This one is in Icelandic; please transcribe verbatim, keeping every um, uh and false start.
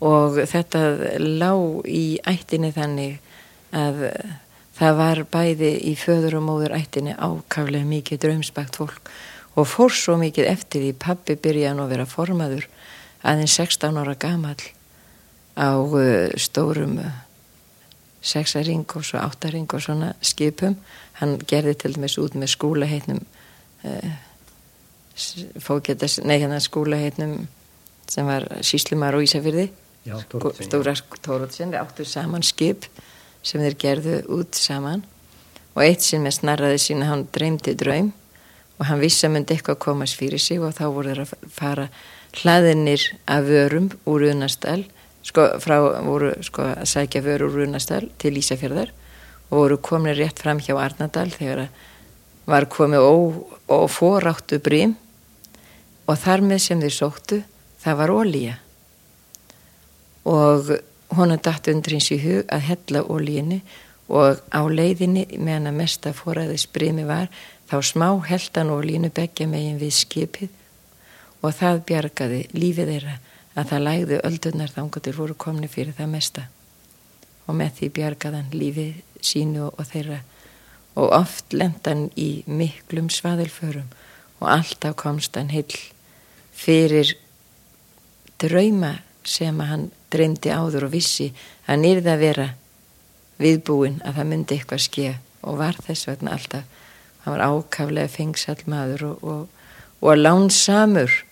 og þetta lá í ættinni þannig að það var bæði í föður og móður ættinni ákaflega mikið draumsbakt fólk og fór svo mikið eftir því. Pabbi byrjaði nú að vera formaður aðeins sextán ára gamall á uh, stórum uh, sexaring og svo áttaring og svona skipum. Hann gerði til dæmis út með skúlaheitnum uh, fógetas, nei hérna skúlaheitnum sem var sýslumar og Ísafirði. Já, Thoroddsen. Stóra Thoroddsen, þeir áttu saman skip sem þeir gerðu út saman og eitt sinn með snarraði sína hann dreymdi draum og hann vissi að myndi eitthvað komast fyrir sig og þá voru þeir að fara hlaðinir af vörum úr Unastal, sko, frá, voru sko að sækja vörur úr Unastal til Ísafjarðar og voru komin rétt fram hjá Arnardal þegar var komið ó, ó foráttu brím og þar með sem þeir sóttu, það var olía. Og honum datt undir hins í hug að hella olíinu og á leiðinni meðan að mesta foræðis brimi var, þá smá heldan olíinu beggja megin við skipið og það bjargaði lífið þeirra að það lægðu öldurnar þangað til voru komni fyrir það mesta. Og með því bjargaðan lífið sínu og þeirra og oft lendan í miklum svaðilförum og alltaf komst hann heill fyrir drauma sem að hann dreymdi áður og vissi að hann yrði að vera viðbúinn að það myndi eitthvað ske og var þess vegna alltaf, hann var ákaflega fengsall maður og, og, og lánsamur